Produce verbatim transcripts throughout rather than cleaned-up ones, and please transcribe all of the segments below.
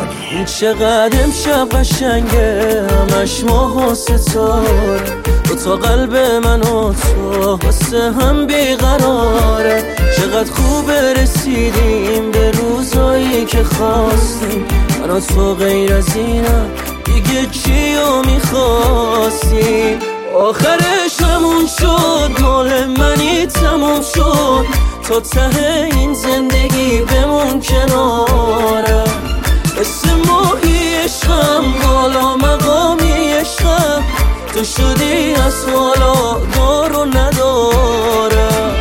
نیکانی. چقدر امشب قشنگه، همش ماه و ستاره، دو تا قلب من و تو واسه هم بیقراره. چقدر خوبه رسیدیم به روزایی که خواستیم، من و تو غیر از اینم دیگه چیو میخواستیم. آخرش همون شد، مال منی تموم شد، تا ته این زندگی بمون کنارم. اسم ماهی عشقم، بالا مقامی عشقم، تو شدی از حالا دار و ندارم.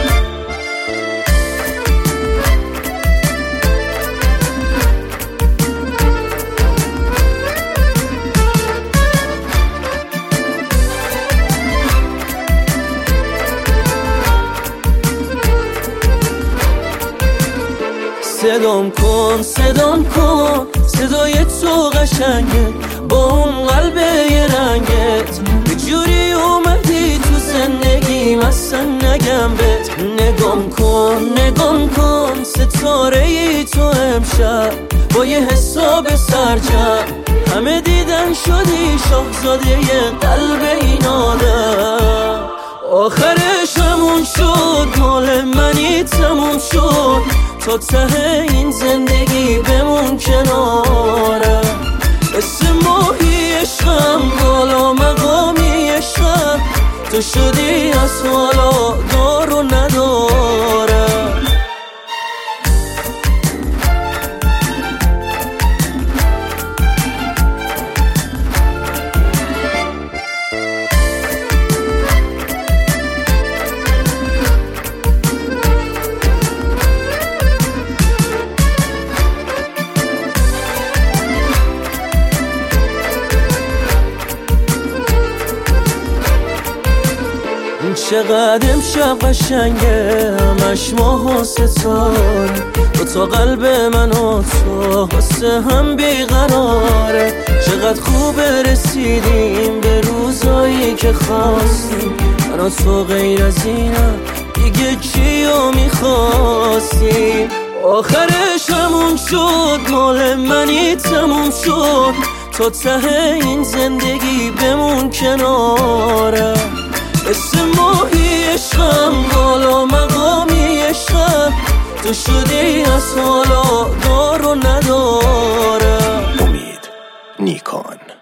صدام کن صدام کن، صدای تو قشنگه با اون قلب یه رنگت، به جوری اومدی تو زندگیم اصلا نگم بهت. نگام کن نگام کن، ستاره ای تو امشب با یه حساب سرجم، همه دیدن شدی شاهزاده قلب این آدم. آخرش همون شد، مال منی تموم شد، تا ته این زندگی بمون کنارم. اسم ماهی عشقم، بالا مقامی عشقم، تو شدی از حالا دار و ندارم. چقدر امشب قشنگه، همش ماه و ستاره، دو تا قلب من و تو واسه هم بیقراره. چقدر خوبه رسیدیم به روزایی که خواستیم، من و تو غیر از اینم دیگه چیو میخواستیم. آخرش همون شد، مال منی تموم شد، تا ته این زندگی بمون کنارم. اسم ماهی عشقم، بالا مقامی عشقم، تو شدی از حالا دار و ندارم. امید نیکان.